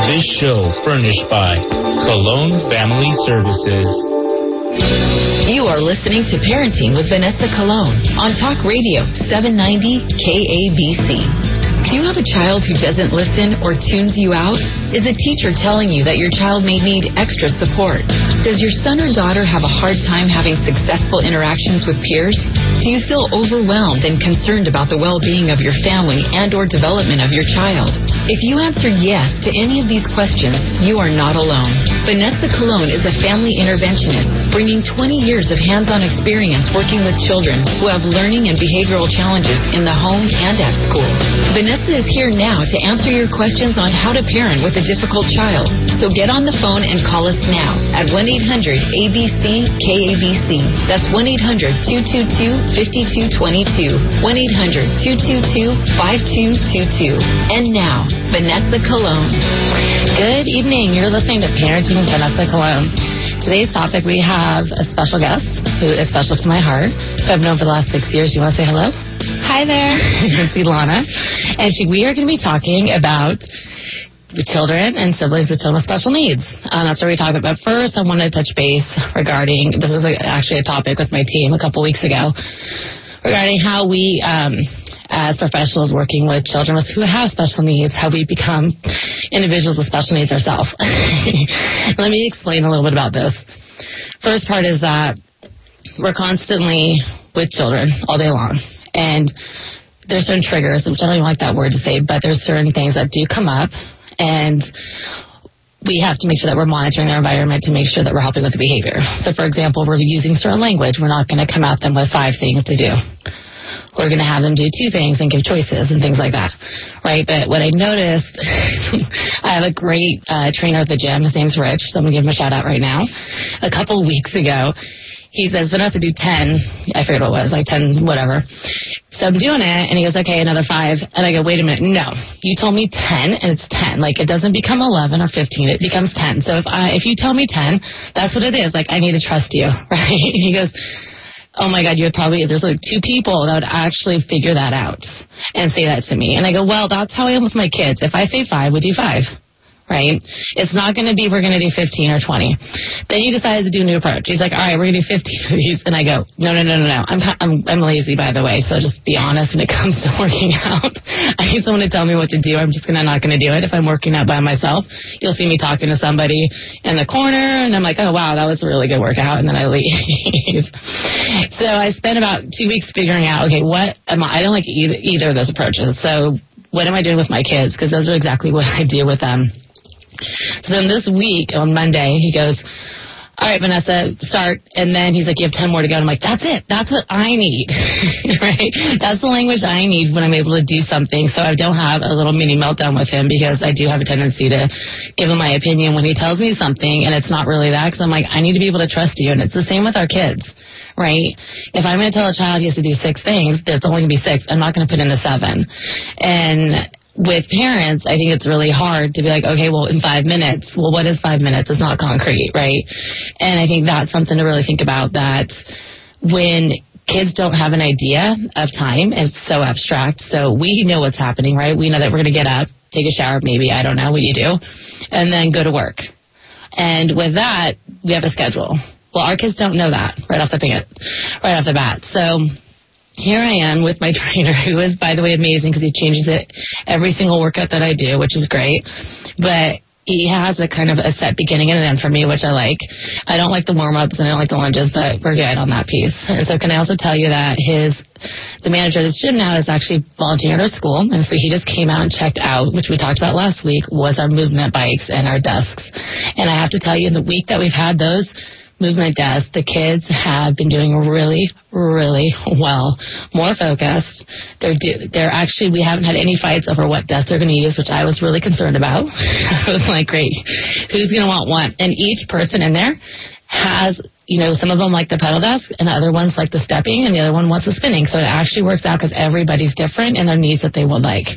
This show furnished by Cologne Family Services. You are listening to Parenting with Vanessa Cologne on Talk Radio 790 KABC. Do you have a child who doesn't listen or tunes you out? Is a teacher telling you that your child may need extra support? Does your son or daughter have a hard time having successful interactions with peers? Do you feel overwhelmed and concerned about the well-being of your family and or development of your child? If you answer yes to any of these questions, you are not alone. Vanessa Cologne is a family interventionist, bringing 20 years of hands-on experience working with children who have learning and behavioral challenges in the home and at school. Vanessa is here now to answer your questions on how to parent with a difficult child. So get on the phone and call us now at 1-800-ABC-KABC. That's 1-800-222-5222. 1-800-222-5222. And now, Vanessa Cologne. Good evening. You're listening to Parenting with Vanessa Cologne. Today's topic, we have a special guest who is special to my heart, who I've known for the last 6 years. You want to say hello? Hi there. It's Ilana. And we are going to be talking about the children and siblings with children with special needs. That's what we talk about. But first, I want to touch base regarding, this is actually a topic with my team a couple weeks ago, regarding how we, as professionals working with children who have special needs, how we become individuals with special needs ourselves. Let me explain a little bit about this. First part is that we're constantly with children all day long. And there's certain triggers, which I don't even like that word to say, but there's certain things that do come up. And we have to make sure that we're monitoring their environment to make sure that we're helping with the behavior. So, for example, we're using certain language. We're not going to come at them with 5 things to do. We're going to have them do 2 things and give choices and things like that, right? But what I noticed, I have a great trainer at the gym. His name's Rich, so I'm going to give him a shout-out right now. A couple weeks ago, he says, Vanessa, do 10. I forget what it was, like 10, whatever. So I'm doing it, and he goes, okay, another 5. And I go, wait a minute, no. You told me 10, and it's 10. Like, it doesn't become 11 or 15. It becomes 10. So if you tell me 10, that's what it is. Like, I need to trust you, right? He goes, oh, my God, there's like 2 people that would actually figure that out and say that to me. And I go, well, that's how I am with my kids. If I say 5, we do 5. Right? It's not going to be we're going to do 15 or 20. Then he decides to do a new approach. He's like, all right, we're going to do 15 of these. And I go, no. I'm lazy, by the way, so just be honest when it comes to working out. I need someone to tell me what to do. I'm just not going to do it. If I'm working out by myself, you'll see me talking to somebody in the corner, and I'm like, oh, wow, that was a really good workout, and then I leave. So I spent about 2 weeks figuring out, okay, I don't like either of those approaches. So what am I doing with my kids? Because those are exactly what I do with them. So then this week, on Monday, he goes, all right, Vanessa, start. And then he's like, you have 10 more to go. And I'm like, that's it. That's what I need, right? That's the language I need when I'm able to do something. So I don't have a little mini meltdown with him, because I do have a tendency to give him my opinion when he tells me something, and it's not really that, because I'm like, I need to be able to trust you. And it's the same with our kids, right? If I'm going to tell a child he has to do 6 things, there's only going to be 6. I'm not going to put in a 7. And with parents, I think it's really hard to be like, okay, well, in 5 minutes, well, what is 5 minutes? It's not concrete, right? And I think that's something to really think about, that when kids don't have an idea of time, it's so abstract. So we know what's happening, right? We know that we're going to get up, take a shower, maybe, I don't know what you do, and then go to work. And with that, we have a schedule. Well, our kids don't know that right off the bat. So here I am with my trainer, who is, by the way, amazing, because he changes it every single workout that I do, which is great. But he has a kind of a set beginning and an end for me, which I like. I don't like the warm-ups and I don't like the lunges, but we're good on that piece. And so can I also tell you that the manager of this gym now is actually volunteering at our school. And so he just came out and checked out, which we talked about last week, was our movement bikes and our desks. And I have to tell you, in the week that we've had those movement desks, the kids have been doing really, really well, more focused. They're actually, we haven't had any fights over what desk they're going to use, which I was really concerned about. I was like, great, who's going to want one? And each person in there has, some of them like the pedal desk, and the other ones like the stepping, and the other one wants the spinning. So it actually works out, because everybody's different in their needs that they would like.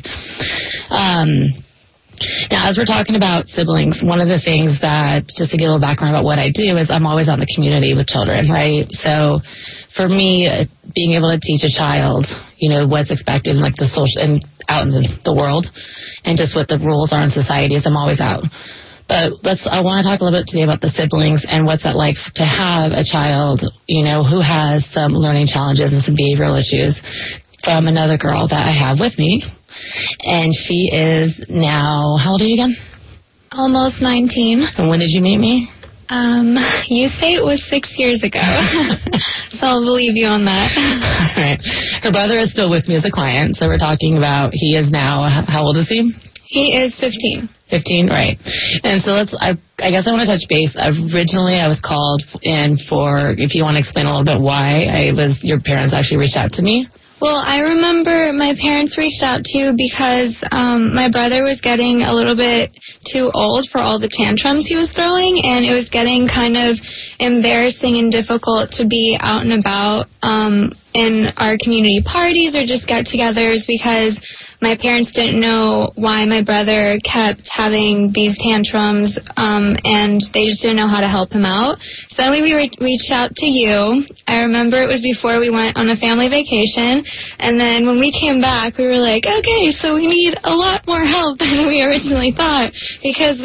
Now, as we're talking about siblings, one of the things that, just to get a little background about what I do, is I'm always out in the community with children, right? So for me, being able to teach a child, what's expected, like the social, and out in the world and just what the rules are in society. I'm always out. But I want to talk a little bit today about the siblings and what's that like to have a child, who has some learning challenges and some behavioral issues from another girl that I have with me. And she is now, how old are you again? Almost 19. And when did you meet me? You say it was 6 years ago. So I'll believe you on that. All right. Her brother is still with me as a client. So we're talking about, he is now, how old is he? He is 15. 15, right. And so I guess I want to touch base. Originally, I was called in for, if you want to explain a little bit why your parents actually reached out to me. Well, I remember my parents reached out to you because my brother was getting a little bit too old for all the tantrums he was throwing, and it was getting kind of embarrassing and difficult to be out and about in our community parties or just get-togethers because my parents didn't know why my brother kept having these tantrums, and they just didn't know how to help him out. So we reached out to you. I remember it was before we went on a family vacation, and then when we came back, we were like, okay, so we need a lot more help than we originally thought, because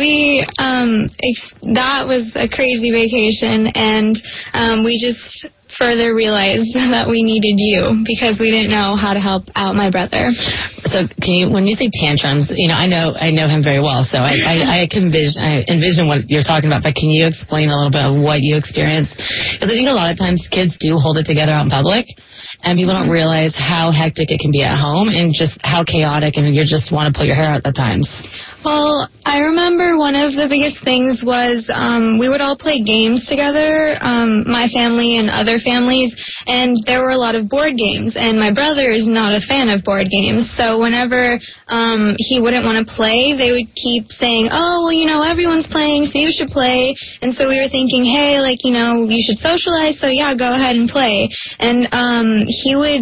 that was a crazy vacation, and we just further realized that we needed you because we didn't know how to help out my brother. So when you say tantrums, I know him very well, so I envision what you're talking about, but can you explain a little bit of what you experienced? Because I think a lot of times kids do hold it together out in public, and people don't realize how hectic it can be at home and just how chaotic, and you just want to pull your hair out at times. Well, I remember one of the biggest things was we would all play games together, my family and other families, and there were a lot of board games, and my brother is not a fan of board games, so whenever he wouldn't want to play, they would keep saying, oh, well, everyone's playing, so you should play, and so we were thinking, hey, you should socialize, so yeah, go ahead and play, and he would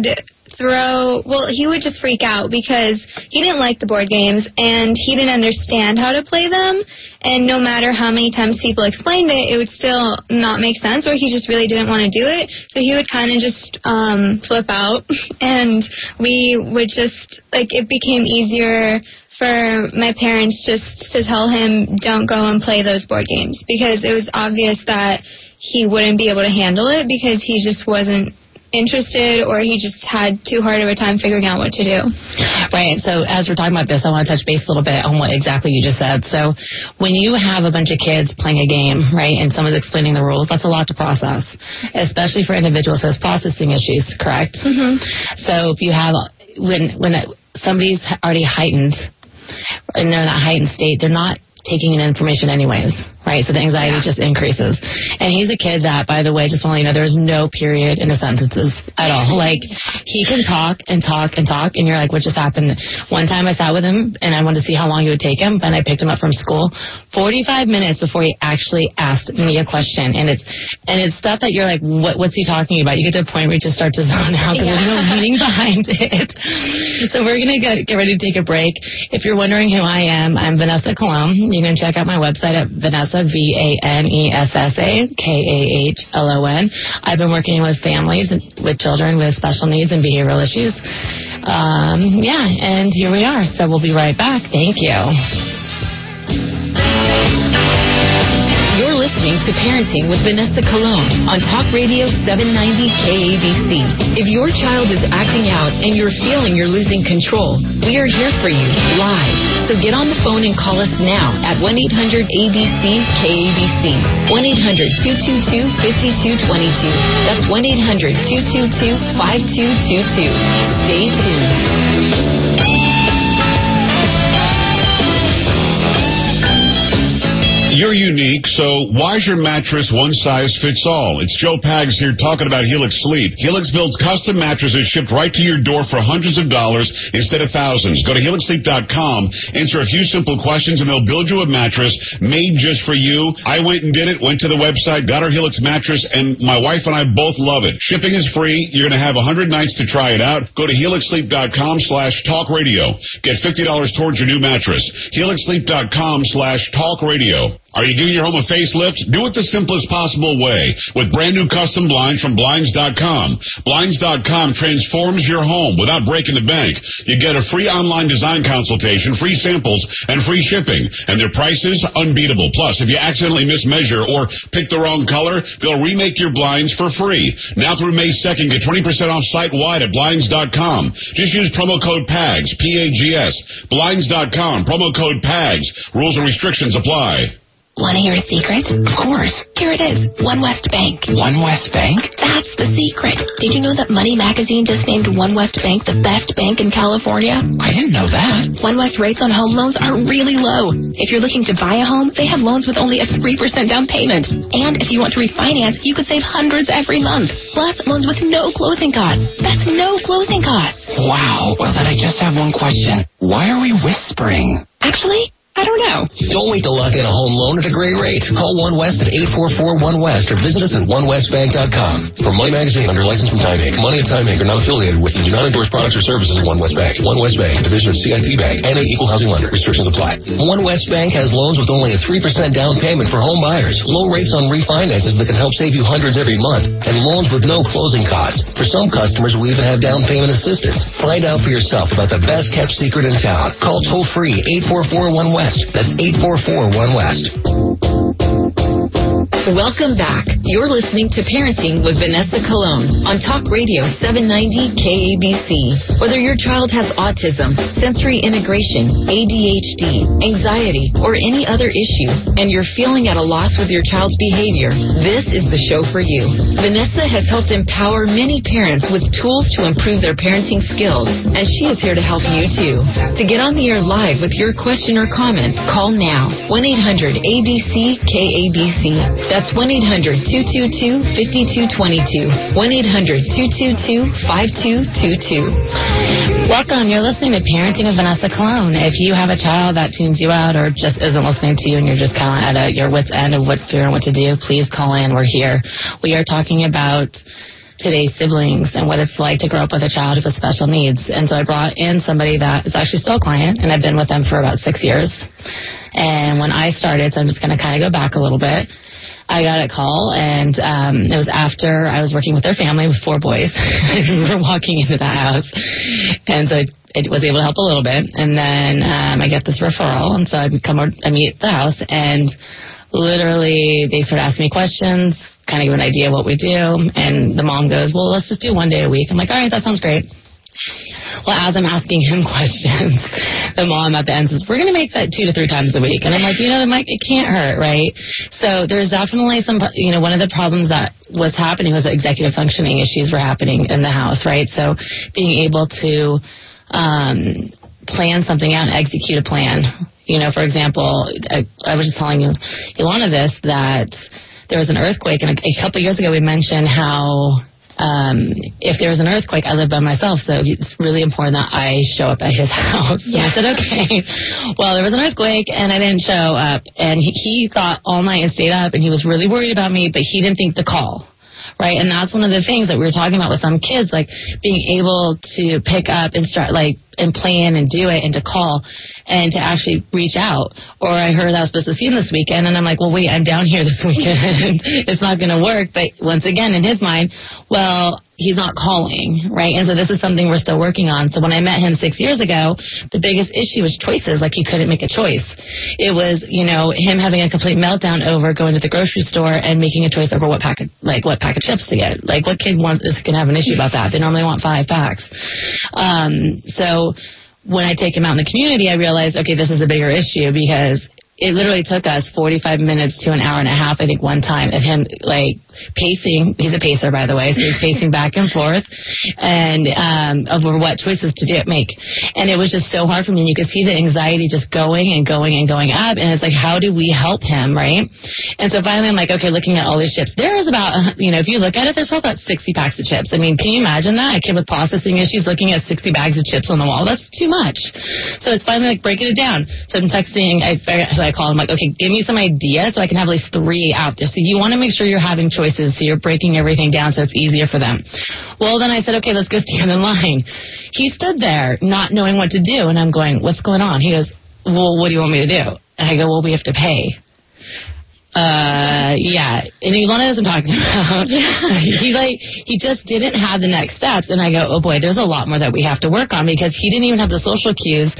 just freak out because he didn't like the board games and he didn't understand how to play them, and no matter how many times people explained it, it would still not make sense, or he just really didn't want to do it, so he would kind of just flip out, and we would just, it became easier for my parents just to tell him, don't go and play those board games, because it was obvious that he wouldn't be able to handle it because he just wasn't interested, or he just had too hard of a time figuring out what to do. Right. So as we're talking about this, I want to touch base a little bit on what exactly you just said. So when you have a bunch of kids playing a game, right, and someone's explaining the rules, that's a lot to process, especially for individuals who have processing issues, correct? Mm-hmm. So if you have, when somebody's already heightened, and they're in that heightened state, they're not taking in information anyways, right? So the anxiety just increases. And he's a kid that, by the way, just want to let you know, there's no period in his sentences at all. He can talk and talk and talk, and you're like, what just happened? One time I sat with him, and I wanted to see how long it would take him, and I picked him up from school 45 minutes before he actually asked me a question. And it's stuff that you're like, what's he talking about? You get to a point where you just start to zone out because there's no meaning behind it. So we're going to get ready to take a break. If you're wondering who I am, I'm Vanessa Colon. You can check out my website at Vanessa, VANESSA, KAHLON. I've been working with families, with children with special needs and behavioral issues. And here we are. So we'll be right back. Thank you. You're listening to Parenting with Vanessa Colon on Talk Radio 790 KABC. If your child is acting out and you're feeling you're losing control, we are here for you live. So get on the phone and call us now at 1-800-ABC-KABC. 1-800-222-5222. That's 1-800-222-5222. Stay tuned. You're unique, so why's your mattress one size fits all? It's Joe Pags here talking about Helix Sleep. Helix builds custom mattresses shipped right to your door for hundreds of dollars instead of thousands. Go to HelixSleep.com, answer a few simple questions, and they'll build you a mattress made just for you. I went and did it, went to the website, got our Helix mattress, and my wife and I both love it. Shipping is free. You're going to have 100 nights to try it out. Go to HelixSleep.com/talkradio. Get $50 towards your new mattress. HelixSleep.com/talkradio. Are you giving your home a facelift? Do it the simplest possible way with brand new custom blinds from Blinds.com. Blinds.com transforms your home without breaking the bank. You get a free online design consultation, free samples, and free shipping. And their prices, unbeatable. Plus, if you accidentally mismeasure or pick the wrong color, they'll remake your blinds for free. Now through May 2nd, get 20% off site-wide at Blinds.com. Just use promo code PAGS, P-A-G-S. Blinds.com, promo code PAGS. Rules and restrictions apply. Want to hear a secret? Of course. Here it is. One West Bank. One West Bank? That's the secret. Did you know that Money Magazine just named One West Bank the best bank in California? I didn't know that. One West rates on home loans are really low. If you're looking to buy a home, they have loans with only a 3% down payment. And if you want to refinance, you could save hundreds every month. Plus, loans with no closing costs. That's no closing costs. Wow. Well, then I just have one question. Why are we whispering? Actually, I don't know. Don't wait to lock in a home loan at a great rate. Call One West at 844-1WEST or visit us at onewestbank.com. For Money Magazine, under license from Time Inc. Money at Time Inc. are not affiliated with and do not endorse products or services of One West Bank. One West Bank, a division of CIT Bank, and a equal housing lender. Restrictions apply. One West Bank has loans with only a 3% down payment for home buyers, low rates on refinances that can help save you hundreds every month, and loans with no closing costs. For some customers, we even have down payment assistance. Find out for yourself about the best kept secret in town. Call toll-free 844-1WEST. That's 844-1WEST. Welcome back. You're listening to Parenting with Vanessa Colon on Talk Radio 790 KABC. Whether your child has autism, sensory integration, ADHD, anxiety, or any other issue, and you're feeling at a loss with your child's behavior, this is the show for you. Vanessa has helped empower many parents with tools to improve their parenting skills, and she is here to help you too. To get on the air live with your question or comment, call now. 1-800-ABC-KABC. That's 1-800-222-5222. 1-800-222-5222. Welcome. You're listening to Parenting with Vanessa Colon. If you have a child that tunes you out or just isn't listening to you and you're just kind of at your wit's end of figuring what to do, please call in. We're here. We are talking about today's siblings and what it's like to grow up with a child with special needs. And so I brought in somebody that is actually still a client, and I've been with them for about 6 years. And when I started, so I'm just going to kind of go back a little bit, I got a call, and it was after I was working with their family with 4 boys. We were walking into the house, and so I was able to help a little bit. And then I get this referral, and so I meet at the house, and literally they start asking me questions, kind of give an idea of what we do, and the mom goes, well, let's just do 1 day a week. I'm like, all right, that sounds great. Well, as I'm asking him questions, the mom at the end says, we're going to make that 2 to 3 times a week. And I'm like, it can't hurt, right? So there's definitely some, one of the problems that was happening was that executive functioning issues were happening in the house, right? So being able to plan something out and execute a plan. For example, I was just telling you, Ilana, that there was an earthquake, and a couple of years ago we mentioned how if there was an earthquake, I live by myself, so it's really important that I show up at his house. Yeah. And I said, okay. Well, there was an earthquake, and I didn't show up, and he thought all night and stayed up, and he was really worried about me, but he didn't think to call. Right, and that's one of the things that we were talking about with some kids, like being able to pick up and start, and plan and do it and to call and to actually reach out. Or I heard I was supposed to see him this weekend, and I'm like, well, wait, I'm down here this weekend. It's not going to work. But once again, in his mind, well, he's not calling, right? And so this is something we're still working on. So when I met him 6 years ago, the biggest issue was choices. He couldn't make a choice. It was, him having a complete meltdown over going to the grocery store and making a choice over what pack of chips to get. What kid is going to have an issue about that? They normally want 5 packs. So when I take him out in the community, I realized, okay, this is a bigger issue because it literally took us 45 minutes to an hour and a half, I think, one time of him, pacing. He's a pacer, by the way, so he's pacing back and forth and over what choices to make. And it was just so hard for me. And you could see the anxiety just going and going and going up. And it's how do we help him, right? And so finally, I'm like, okay, looking at all these chips. There is about, if you look at it, there's about 60 packs of chips. I mean, can you imagine that? A kid with processing issues looking at 60 bags of chips on the wall. That's too much. So it's finally breaking it down. So I'm texting, I call him, okay, give me some ideas so I can have at least 3 out there. So you want to make sure you're having choices, so you're breaking everything down so it's easier for them. Well, then I said, okay, let's go stand in line. He stood there not knowing what to do, and I'm going, what's going on? He goes, well, what do you want me to do? And I go, well, we have to pay. Yeah. And Ilana doesn't talk about. He just didn't have the next steps. And I go, oh boy, there's a lot more that we have to work on, because he didn't even have the social cues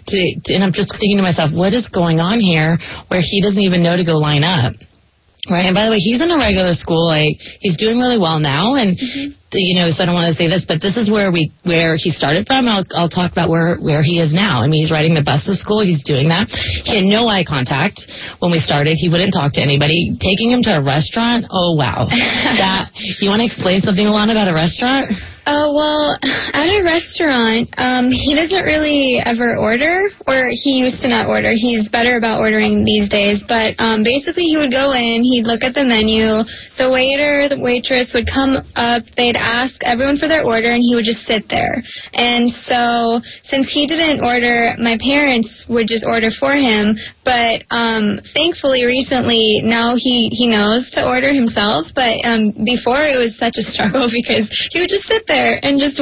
and I'm just thinking to myself, what is going on here where he doesn't even know to go line up? Right. And by the way, he's in a regular school. He's doing really well now. And, so I don't want to say this, but this is where he started from. I'll talk about where he is now. I mean, he's riding the bus to school. He's doing that. He had no eye contact when we started. He wouldn't talk to anybody. Taking him to a restaurant. Oh, wow. You want to explain something, Alana, about a restaurant? Well, at a restaurant, he doesn't really ever order, or he used to not order. He's better about ordering these days, but basically he would go in, he'd look at the menu, the waiter, the waitress would come up, they'd ask everyone for their order, and he would just sit there. And so, since he didn't order, my parents would just order for him, but thankfully recently, now he knows to order himself, but before it was such a struggle because he would just sit there and just,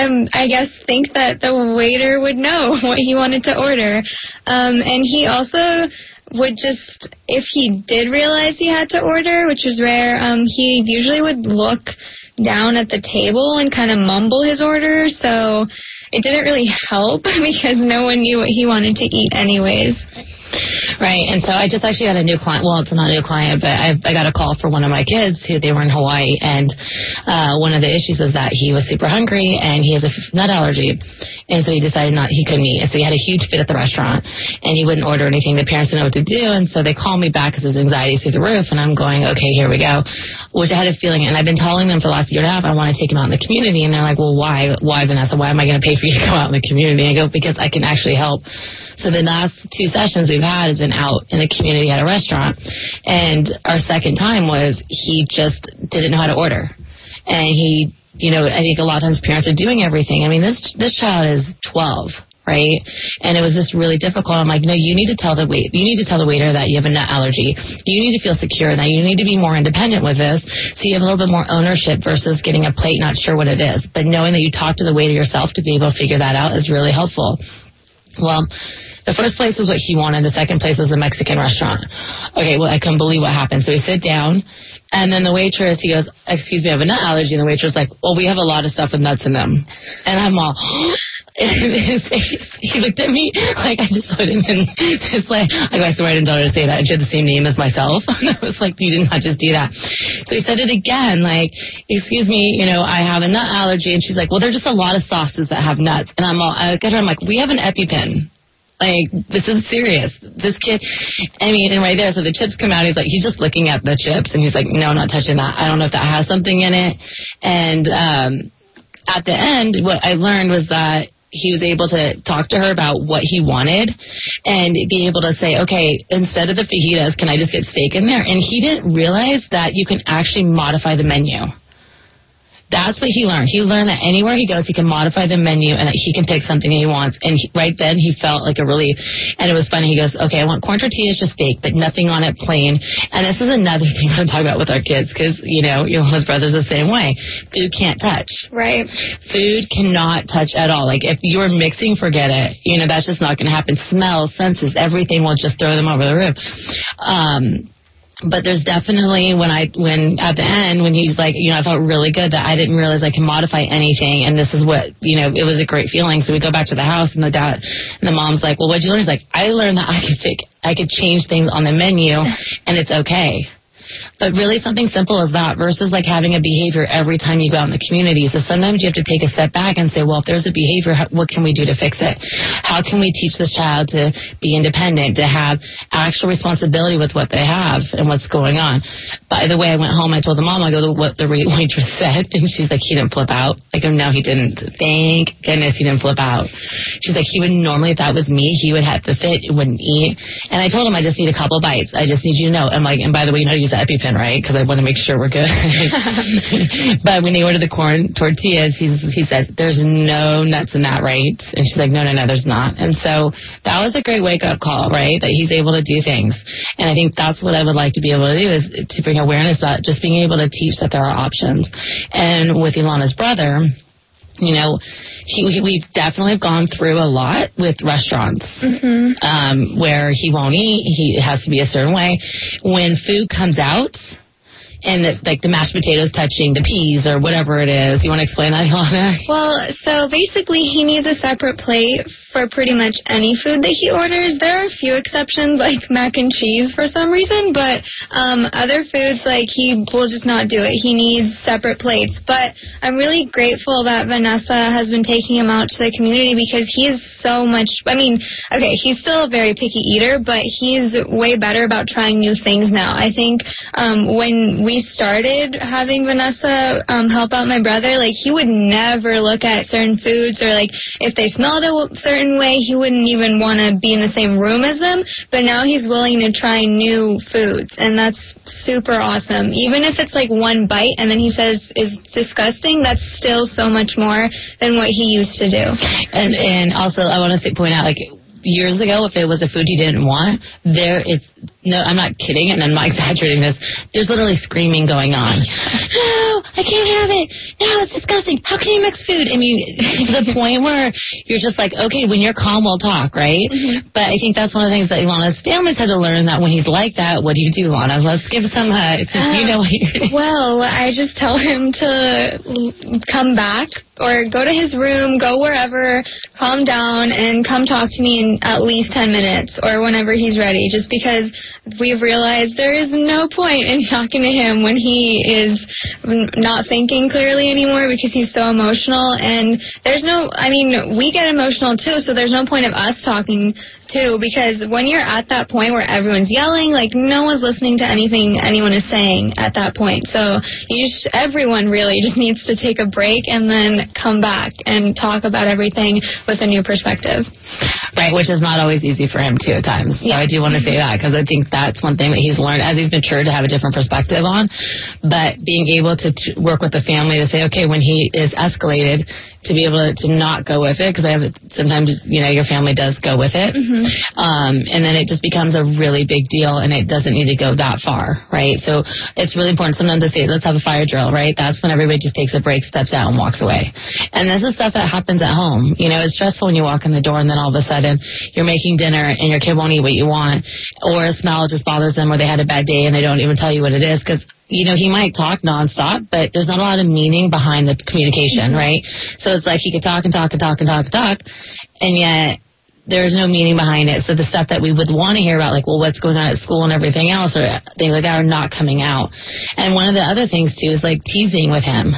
I guess, think that the waiter would know what he wanted to order. And he also would just, if he did realize he had to order, which was rare, he usually would look down at the table and kind of mumble his order, so it didn't really help because no one knew what he wanted to eat anyways. Right, and so I just actually got a new client. Well, it's not a new client, but I got a call for one of my kids who they were in Hawaii, and one of the issues is that he was super hungry and he has a nut allergy, and so he decided he couldn't eat, and so he had a huge fit at the restaurant, and he wouldn't order anything. The parents didn't know what to do, and so they called me back because his anxiety is through the roof, and I'm going, okay, here we go, which I had a feeling, and I've been telling them for the last year and a half, I want to take him out in the community, and they're like, well, why, Vanessa? Why am I going to pay for you to go out in the community? And I go, because I can actually help. So the last 2 sessions we've had has been out in the community at a restaurant. And our second time was he just didn't know how to order. And he, I think a lot of times parents are doing everything. I mean, this child is 12, right? And it was just really difficult. I'm like, no, you need to tell the waiter that you have a nut allergy. You need to feel secure, that you need to be more independent with this, so you have a little bit more ownership versus getting a plate not sure what it is. But knowing that you talk to the waiter yourself to be able to figure that out is really helpful. Well, the first place is what he wanted. The second place was a Mexican restaurant. Okay, well, I couldn't believe what happened. So we sit down, and then the waitress, he goes, excuse me, I have a nut allergy. And the waitress is like, well, we have a lot of stuff with nuts in them. And I'm all, his face, he looked at me like I just put him in his like, I swear I didn't tell her to say that. And she had the same name as myself. And I was like, you did not just do that. So he said it again, like, excuse me, I have a nut allergy. And she's like, well, there's just a lot of sauces that have nuts. And I look at her, I'm like, we have an EpiPen. Like, this is serious. This kid, and right there, so the chips come out, he's just looking at the chips, and he's like, no, I'm not touching that. I don't know if that has something in it. And at the end, what I learned was that he was able to talk to her about what he wanted and be able to say, okay, instead of the fajitas, can I just get steak in there? And he didn't realize that you can actually modify the menu. That's what he learned. He learned that anywhere he goes, he can modify the menu and that he can pick something that he wants. And right then, he felt like a relief. And it was funny. He goes, okay, I want corn tortillas, just steak, but nothing on it, plain. And this is another thing I'm talking about with our kids because, his brother's the same way. Food can't touch. Right. Food cannot touch at all. Like, if you're mixing, forget it. That's just not going to happen. Smells, senses, everything will just throw them over the roof. But there's definitely when at the end, when he's like, I felt really good that I didn't realize I can modify anything. And this is what, it was a great feeling. So we go back to the house and the mom's like, well, what'd you learn? He's like, I learned that I could change things on the menu and it's okay. But really something simple as that versus like having a behavior every time you go out in the community. So sometimes you have to take a step back and say, well, if there's a behavior, what can we do to fix it? How can we teach this child to be independent, to have actual responsibility with what they have and what's going on? By the way, I went home, I told the mom, what the waitress said, and she's like, he didn't flip out. Like, no, he didn't. Thank goodness he didn't flip out. She's like, he would normally, if that was me, he would have the fit, wouldn't eat. And I told him, I just need a couple bites. I just need you to know. I'm like, and by the way, you know how to use the EpiPen, right? Because I want to make sure we're good. But when they ordered the corn tortillas, he says, there's no nuts in that, right? And she's like, no, there's not. And so that was a great wake-up call, right? That he's able to do things. And I think that's what I would like to be able to do is to bring awareness about just being able to teach that there are options. And with Ilana's brother, you know, we've definitely gone through a lot with restaurants where he won't eat. He has to be a certain way. When food comes out, and the mashed potatoes touching the peas or whatever it is. You want to explain that, Ilana? Well, so basically he needs a separate plate for pretty much any food that he orders. There are a few exceptions, like mac and cheese for some reason, but other foods, like, he will just not do it. He needs separate plates. But I'm really grateful that Vanessa has been taking him out to the community because he is so much, I mean, okay, he's still a very picky eater, but he's way better about trying new things now. I think when we started having Vanessa help out my brother, like, he would never look at certain foods, or like if they smelled a certain way, he wouldn't even want to be in the same room as them. But now he's willing to try new foods, and that's super awesome. Even if it's like one bite and then he says is disgusting, that's still so much more than what he used to do. And also I want to point out, like, years ago, if it was a food he didn't want, no, I'm not kidding, and I'm not exaggerating this, there's literally screaming going on. No, I can't have it. No, it's disgusting. How can you mix food? I mean, to the point where you're just like, okay, when you're calm, we'll talk, right? But I think that's one of the things that Ilana's family's had to learn, that when he's like that, what do you do, Ilana? Let's give some, you know what you're doing. Well, I just tell him to come back or go to his room, go wherever, calm down, and come talk to me in at least 10 minutes or whenever he's ready, just because we've realized there is no point in talking to him when he is not thinking clearly anymore because he's so emotional. And there's no, I mean, we get emotional too, so there's no point of us talking too, because when you're at that point where everyone's yelling, like, no one's listening to anything anyone is saying at that point. So everyone really just needs to take a break and then come back and talk about everything with a new perspective. Right, which is not always easy for him too at times. So I do want to say that, because I think that's one thing that he's learned as he's matured to have a different perspective on. But being able to work with the family to say, okay, when he is escalated, to be able to not go with it, because sometimes, you know, your family does go with it. And then it just becomes a really big deal, and it doesn't need to go that far, right? So it's really important sometimes to say, let's have a fire drill, right? That's when everybody just takes a break, steps out, and walks away. And this is stuff that happens at home. You know, it's stressful when you walk in the door and then all of a sudden you're making dinner and your kid won't eat what you want, or a smell just bothers them, or they had a bad day and they don't even tell you what it is, because you know, he might talk nonstop, but there's not a lot of meaning behind the communication, right? So it's like he could talk and talk and talk and talk and talk, and yet there's no meaning behind it. So the stuff that we would want to hear about, like, well, what's going on at school and everything else, or things like that, are not coming out. And one of the other things, too, is, like, teasing with him.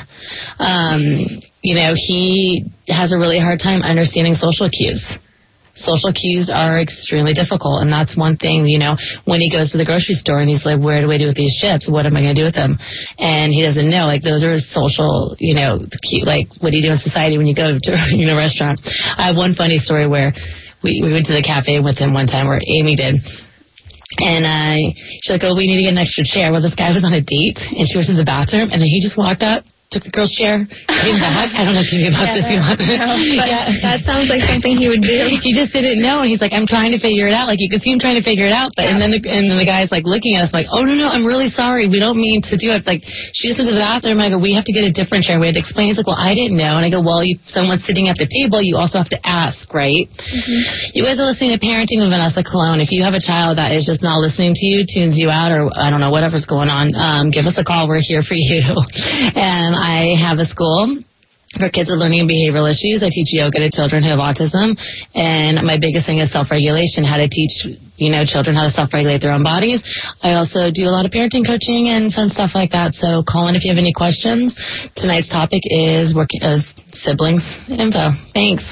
You know, he has a really hard time understanding social cues. Social cues are extremely difficult, and that's one thing, you know, when he goes to the grocery store and he's like, where do I do with these chips? What am I going to do with them? And he doesn't know, like, those are social, you know, like, what do you do in society when you go to a restaurant? I have one funny story where we went to the cafe with him one time, or Amy did. And she's like, oh, we need to get an extra chair. Well, this guy was on a date, and she was in the bathroom, and then he just walked up, took the girl's chair, came back. I don't know if you knew about this. That sounds like something he would do. He just didn't know, and he's like, I'm trying to figure it out. Like, you could see him trying to figure it out, but and then the guy's like looking at us like, oh no, I'm really sorry, we don't mean to do it. Like, she just went to the bathroom, and I go, we have to get a different chair. We had to explain. He's like, well, I didn't know. And I go, well, someone's sitting at the table, you also have to ask, right? You guys are listening to Parenting with Vanessa Colon. If you have a child that is just not listening to you, tunes you out, or I don't know, whatever's going on, give us a call. We're here for you. And I have a school for kids with learning and behavioral issues. I teach yoga to children who have autism, and my biggest thing is self-regulation, how to teach, you know, children how to self-regulate their own bodies. I also do a lot of parenting coaching and fun stuff like that, so call in if you have any questions. Tonight's topic is siblings info. Thanks.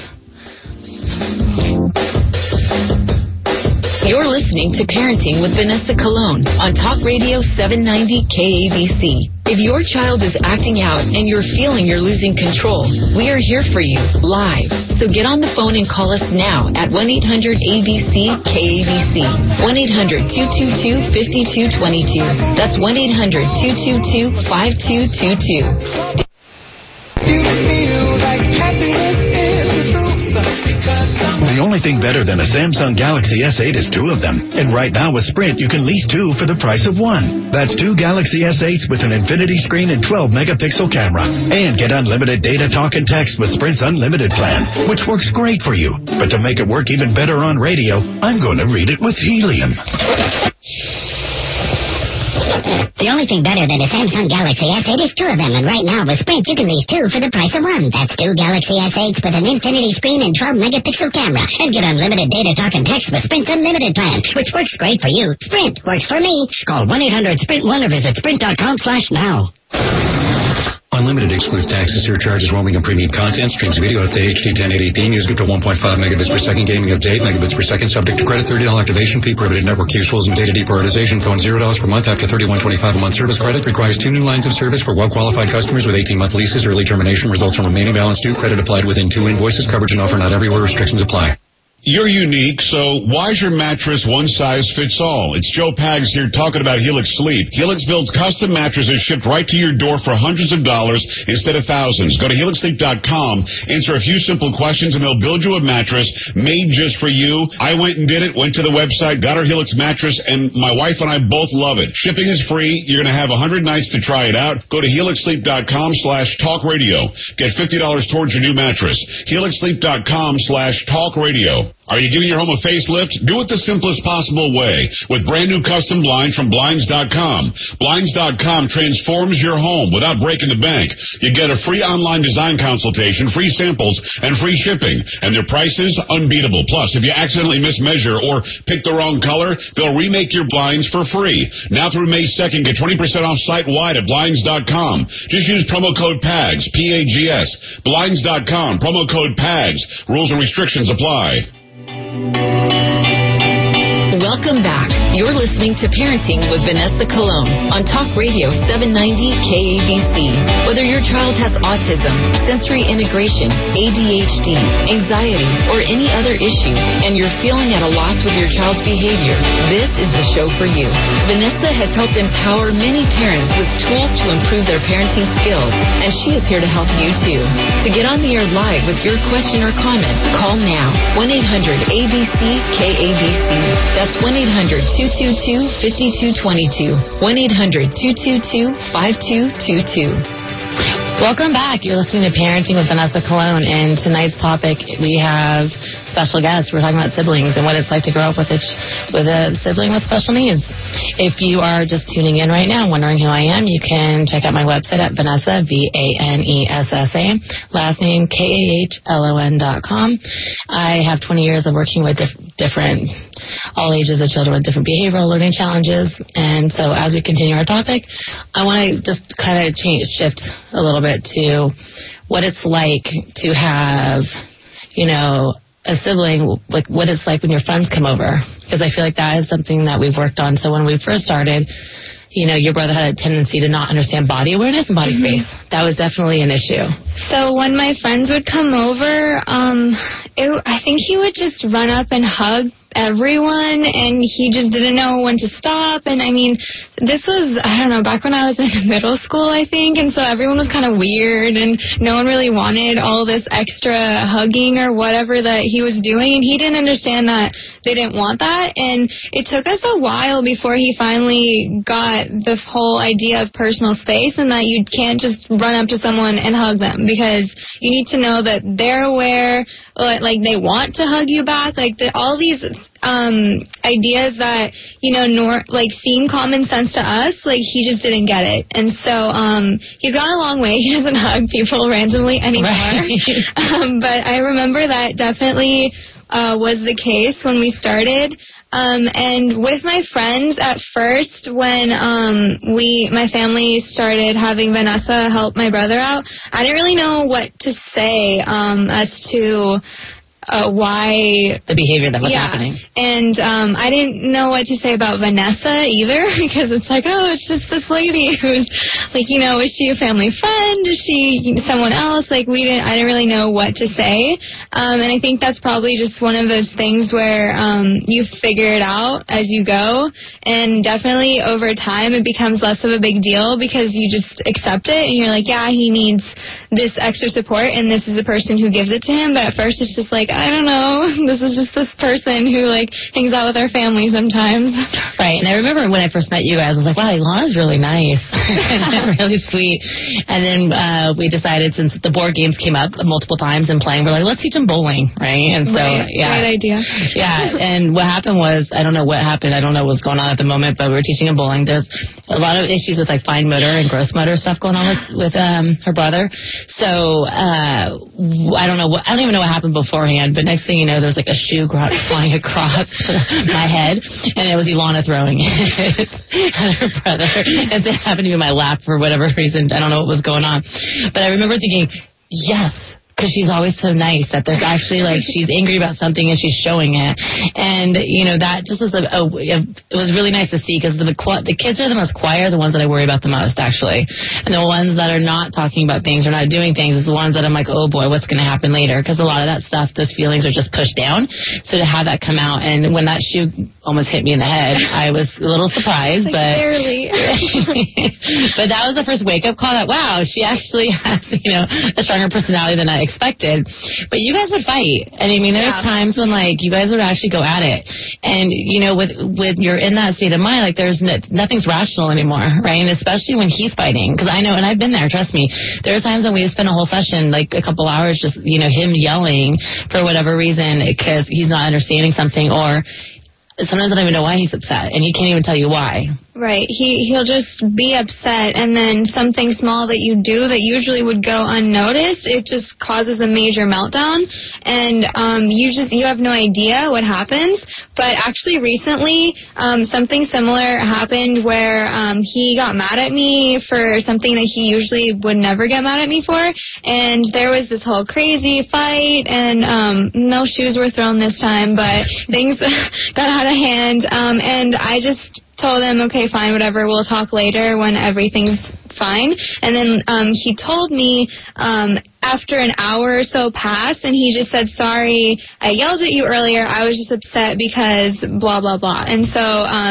You're listening to Parenting with Vanessa Colon on Talk Radio 790 KABC. If your child is acting out and you're feeling you're losing control, we are here for you live. So get on the phone and call us now at 1-800-ABC-KABC. 1-800-222-5222. That's 1-800-222-5222. The only only thing better than a Samsung Galaxy S8 is two of them. And right now with Sprint, you can lease two for the price of one. That's two Galaxy S8s with an infinity screen and 12-megapixel camera. And get unlimited data, talk, and text with Sprint's Unlimited plan, which works great for you. But to make it work even better on radio, I'm going to read it with helium. The only thing better than a Samsung Galaxy S8 is two of them, and right now with Sprint you can lease two for the price of one. That's two Galaxy S8s with an infinity screen and 12-megapixel camera, and get unlimited data, talk, and text with Sprint's Unlimited plan, which works great for you. Sprint works for me. Call 1-800-SPRINT1 or visit sprint.com/now. Unlimited excludes taxes, surcharges, roaming, and premium content. Streams video up to HD 1080p. Music up to 1.5 megabits per second. Gaming up to 8 megabits per second. Subject to credit. $30 activation fee. Prohibited network use rules and data deprioritization. Phone $0 per month after $31.25 a month service credit. Requires 2 new lines of service for well-qualified customers with 18-month leases. Early termination results in remaining balance due. Credit applied within 2 invoices. Coverage and offer not everywhere. Restrictions apply. You're unique, so why is your mattress one size fits all? It's Joe Pags here talking about Helix Sleep. Helix builds custom mattresses shipped right to your door for hundreds of dollars instead of thousands. Go to HelixSleep.com, answer a few simple questions, and they'll build you a mattress made just for you. I went and did it, went to the website, got our Helix mattress, and my wife and I both love it. Shipping is free. You're going to have 100 nights to try it out. Go to HelixSleep.com/talkradio. Get $50 towards your new mattress. HelixSleep.com/talkradio. Are you giving your home a facelift? Do it the simplest possible way with brand new custom blinds from Blinds.com. Blinds.com transforms your home without breaking the bank. You get a free online design consultation, free samples, and free shipping. And their prices, unbeatable. Plus, if you accidentally mismeasure or pick the wrong color, they'll remake your blinds for free. Now through May 2nd, get 20% off site-wide at Blinds.com. Just use promo code PAGS, P-A-G-S. Blinds.com, promo code PAGS. Rules and restrictions apply. Welcome back. You're listening to Parenting with Vanessa Colon on Talk Radio 790 KABC. Whether your child has autism, sensory integration, ADHD, anxiety, or any other issue, and you're feeling at a loss with your child's behavior, this is the show for you. Vanessa has helped empower many parents with tools to improve their parenting skills, and she is here to help you too. To get on the air live with your question or comment, call now. 1-800-ABC-KABC. That's 1-800-222-5222. 1-800-222-5222. Welcome back. You're listening to Parenting with Vanessa Colon, and tonight's topic we have special guests. We're talking about siblings and what it's like to grow up with a sibling with special needs. If you are just tuning in right now, wondering who I am, you can check out my website at Vanessa, VANESSA, last name KAHLON.com. I have 20 years of working with different all ages of children with different behavioral learning challenges. And so as we continue our topic, I want to just kind of shift a little bit to what it's like to have, a sibling, like what it's like when your friends come over. Because I feel like that is something that we've worked on. So when we first started, your brother had a tendency to not understand body awareness and body space. That was definitely an issue. So when my friends would come over, I think he would just run up and hug everyone, and he just didn't know when to stop. And this was, back when I was in middle school, I think, and so everyone was kind of weird, and no one really wanted all this extra hugging or whatever that he was doing, and he didn't understand that they didn't want that. And it took us a while before he finally got the whole idea of personal space, and that you can't just run up to someone and hug them, because you need to know that they're aware, like they want to hug you back, all these ideas that seem common sense to us, he just didn't get it. And so he's gone a long way. He doesn't hug people randomly anymore. Right. But I remember that definitely was the case when we started. And with my friends at first, when my family started having Vanessa help my brother out, I didn't really know what to say as to why the behavior that was happening. And I didn't know what to say about Vanessa either, because it's it's just this lady who's is she a family friend? Is she someone else? I didn't really know what to say. And I think that's probably just one of those things where you figure it out as you go, and definitely over time it becomes less of a big deal because you just accept it, and you're like, yeah, he needs this extra support, and this is the person who gives it to him. But at first it's just I don't know. This is just this person who, like, hangs out with our family sometimes. Right. And I remember when I first met you guys, I was like, wow, Ilana's really nice. Really sweet. And then we decided, since the board games came up multiple times and playing, we're like, let's teach them bowling, right? And so, Great idea. Yeah. And what happened was, I don't know what happened. I don't know what's going on at the moment, but we were teaching them bowling. There's a lot of issues with, like, fine motor and gross motor stuff going on with her brother. So I don't even know what happened beforehand, but next thing you know, there's like a shoe flying across my head, and it was Ilana throwing it at her brother. And it happened to be in my lap for whatever reason. I don't know what was going on. But I remember thinking, yes, because she's always so nice that there's actually, like, she's angry about something and she's showing it. And, you know, that just was it was really nice to see, because the kids are the most quiet, the ones that I worry about the most, actually. And the ones that are not talking about things or not doing things is the ones that I'm like, oh boy, what's going to happen later? Because a lot of that stuff, those feelings are just pushed down. So to have that come out, and when that shoe almost hit me in the head, I was a little surprised. Like, but barely. But that was the first wake-up call that, wow, she actually has, you know, a stronger personality than I expected. But you guys would fight. And I mean, there's times when, like, you guys would actually go at it. And, you know, with you're in that state of mind, like, there's nothing's rational anymore, right? And especially when he's fighting. Because I know, and I've been there, trust me. There's times when we spend a whole session, like a couple hours, just, you know, him yelling for whatever reason because he's not understanding something, or sometimes I don't even know why he's upset, and he can't even tell you why. Right. He'll just be upset, and then something small that you do that usually would go unnoticed, it just causes a major meltdown, and you have no idea what happens. But actually recently, something similar happened where he got mad at me for something that he usually would never get mad at me for, and there was this whole crazy fight, and no shoes were thrown this time, but things got out of hand, and I just told him, okay, fine, whatever, we'll talk later when everything's fine. And then he told me after an hour or so passed, and he just said, sorry, I yelled at you earlier, I was just upset because blah, blah, blah. And so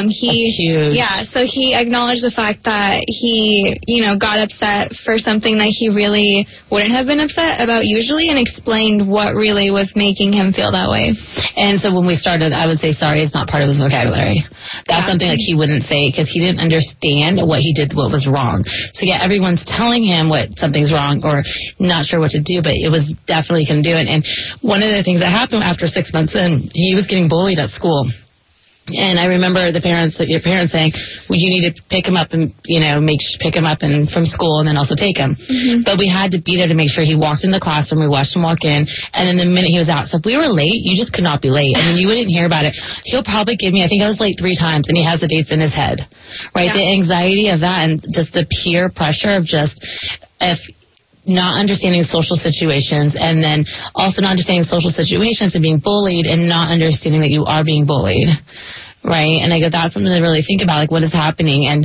so he acknowledged the fact that he, you know, got upset for something that he really wouldn't have been upset about usually, and explained what really was making him feel that way. And so when we started, I would say sorry is not part of his vocabulary. That's something like he wouldn't say, because he didn't understand what he did, what was wrong. So yeah, everyone's telling him what something's wrong or not sure what to do, but it was definitely couldn't do it. And one of the things that happened after 6 months in, he was getting bullied at school. And I remember your parents saying, well, you need to pick him up and, you know, pick him up and from school and then also take him. Mm-hmm. But we had to be there to make sure he walked in the classroom. We watched him walk in. And then the minute he was out, so if we were late, you just could not be late. I mean, you wouldn't hear about it. He'll probably give me, I think I was late 3 times, and he has the dates in his head, right? Yeah. The anxiety of that and just the peer pressure of just, if not understanding social situations, and then also not understanding social situations and being bullied and not understanding that you are being bullied, right? And I go, that's something to really think about, like, what is happening. And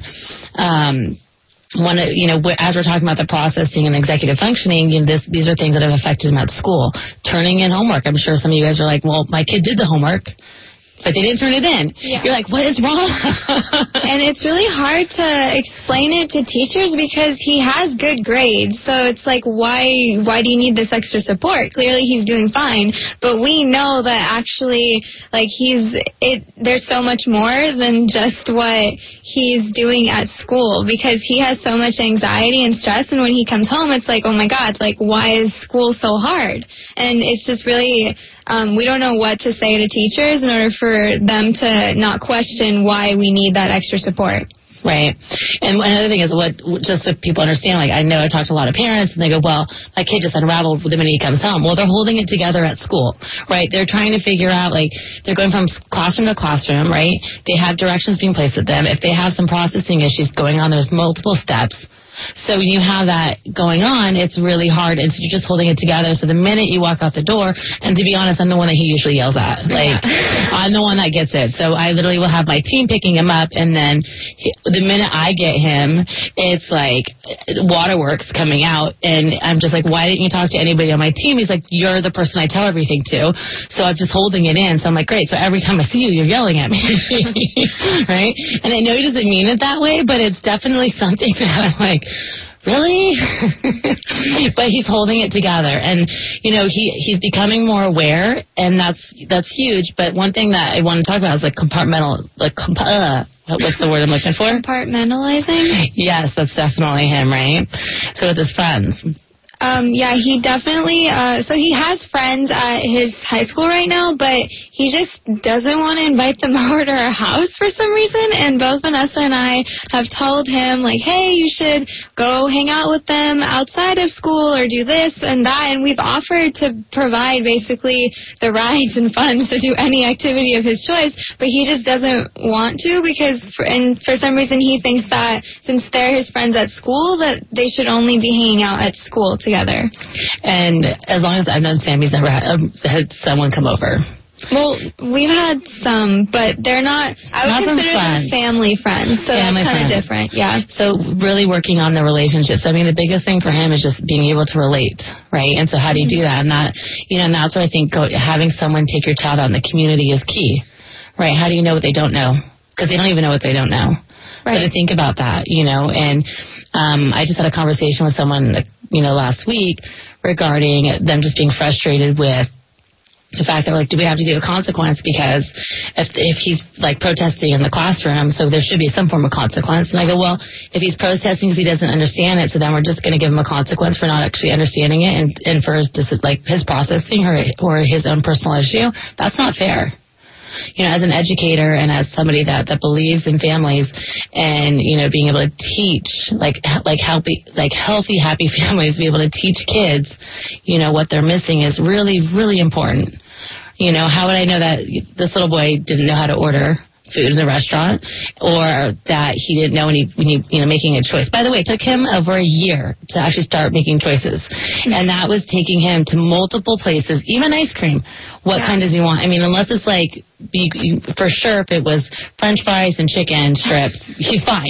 as we're talking about the processing and executive functioning, you know, these are things that have affected him at school. Turning in homework. I'm sure some of you guys are like, well, my kid did the homework, but they didn't turn it in. Yeah. You're like, what is wrong? And it's really hard to explain it to teachers because he has good grades. So it's like, why do you need this extra support? Clearly he's doing fine. But we know that actually, like, there's so much more than just what he's doing at school, because he has so much anxiety and stress. And when he comes home, it's like, oh my God, like, why is school so hard? And it's just really, we don't know what to say to teachers in order for them to not question why we need that extra support. Right. And another thing is, just so people understand, like, I know I talk to a lot of parents, and they go, well, my kid just unraveled the minute he comes home. Well, they're holding it together at school, right? They're trying to figure out, like, they're going from classroom to classroom, right? They have directions being placed at them. If they have some processing issues going on, there's multiple steps. So when you have that going on, it's really hard, and so you're just holding it together. So the minute you walk out the door, and to be honest, I'm the one that he usually yells at. Like, I'm the one that gets it. So I literally will have my team picking him up, and then the minute I get him, it's like waterworks coming out, and I'm just like, why didn't you talk to anybody on my team? He's like, you're the person I tell everything to. So I'm just holding it in. So I'm like, great. So every time I see you, you're yelling at me. Right? And I know he doesn't mean it that way, but it's definitely something that I'm like, really? But he's holding it together. And, you know, he's becoming more aware, and that's huge. But one thing that I want to talk about is what's the word I'm looking for? Compartmentalizing? Yes, that's definitely him, right? So with his friends. Yeah, he definitely, so he has friends at his high school right now, but he just doesn't want to invite them over to our house for some reason, and both Vanessa and I have told him, like, hey, you should go hang out with them outside of school or do this and that, and we've offered to provide basically the rides and funds to do any activity of his choice, but he just doesn't want to because, for some reason, he thinks that since they're his friends at school, that they should only be hanging out at school together. And as long as I've known Sam, he's never had someone come over. Well, we've had some, but they're not, I would consider them family friends, so that's kind of different, yeah. So really working on the relationships. I mean, the biggest thing for him is just being able to relate, right? And so how do you do that? And that, you know, and that's where I think having someone take your child out in the community is key, right? How do you know what they don't know? Because they don't even know what they don't know. Right. So to think about that, you know, and I just had a conversation with someone, you know, last week regarding them just being frustrated with the fact that, like, do we have to do a consequence because if he's, like, protesting in the classroom, so there should be some form of consequence. And I go, well, if he's protesting because he doesn't understand it, so then we're just going to give him a consequence for not actually understanding it and for his processing or his own personal issue. That's not fair. You know, as an educator and as somebody that believes in families and, you know, being able to teach, like healthy, happy families, be able to teach kids, you know, what they're missing is really, really important. You know, how would I know that this little boy didn't know how to order food in the restaurant, or that he didn't know when he you know, making a choice. By the way, it took him over a year to actually start making choices, and that was taking him to multiple places, even ice cream. What kind does he want? I mean, unless it's like, for sure, if it was French fries and chicken strips, he's fine.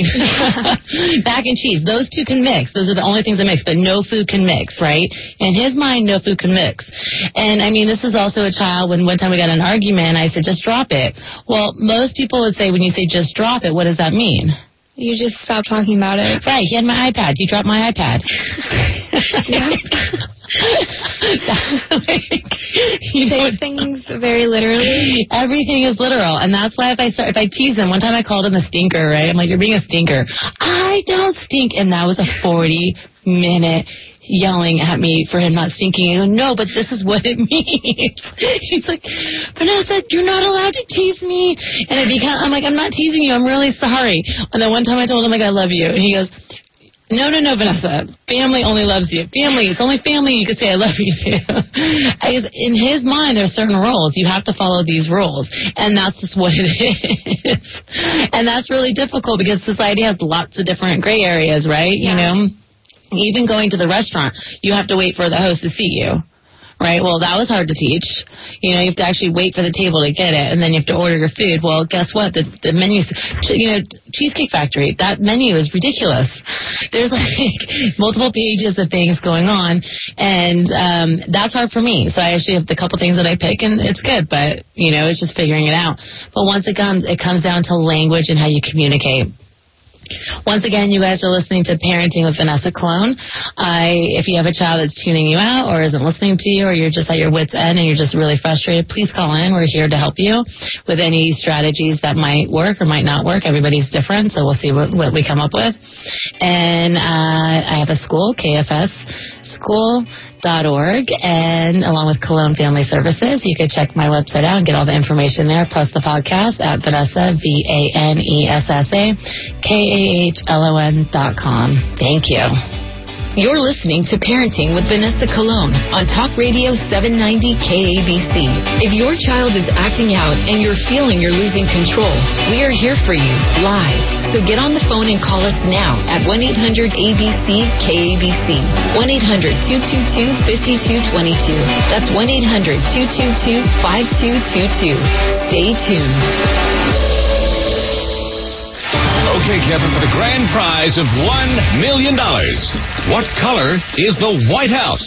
Mac and cheese, those two can mix. Those are the only things that mix, but no food can mix, right? In his mind, no food can mix. And, I mean, this is also a child, when one time we got in an argument, I said, just drop it. Well, most people would say, when you say just drop it, what does that mean? You just stop talking about it. Right, he had my iPad. You dropped my iPad. You take things very literally. Everything is literal, and that's why if I tease him, one time I called him a stinker, right? I'm like, you're being a stinker. I don't stink, and that was a 40-minute yelling at me for him not stinking. I go, no, but this is what it means. He's like, Vanessa, you're not allowed to tease me. And I'm like, I'm not teasing you. I'm really sorry. And then one time I told him, like, I love you. And he goes, no, Vanessa. Family only loves you. Family. It's only family you could say I love you to. In his mind, there's certain rules. You have to follow these rules. And that's just what it is. And that's really difficult because society has lots of different gray areas, right? Yeah. You know? Even going to the restaurant, you have to wait for the host to see you, right? Well, that was hard to teach. You know, you have to actually wait for the table to get it, and then you have to order your food. Well, guess what? The menu, you know, Cheesecake Factory, that menu is ridiculous. There's like multiple pages of things going on, and that's hard for me. So I actually have the couple things that I pick, and it's good, but, you know, it's just figuring it out. But once it comes down to language and how you communicate. Once again, you guys are listening to Parenting with Vanessa Colon. If you have a child that's tuning you out or isn't listening to you, or you're just at your wit's end and you're just really frustrated, please call in. We're here to help you with any strategies that might work or might not work. Everybody's different, so we'll see what we come up with. And I have a school, KFSschool.org, and along with Cologne Family Services. You could check my website out and get all the information there, plus the podcast at Vanessa, VANESSA, KAHLON.com. Thank you. You're listening to Parenting with Vanessa Colon on Talk Radio 790 KABC. If your child is acting out and you're feeling you're losing control, we are here for you live. So get on the phone and call us now at 1-800-ABC-KABC, 1-800-222-5222. That's 1-800-222-5222. Stay tuned. Okay, Kevin, for the grand prize of $1 million. What color is the White House?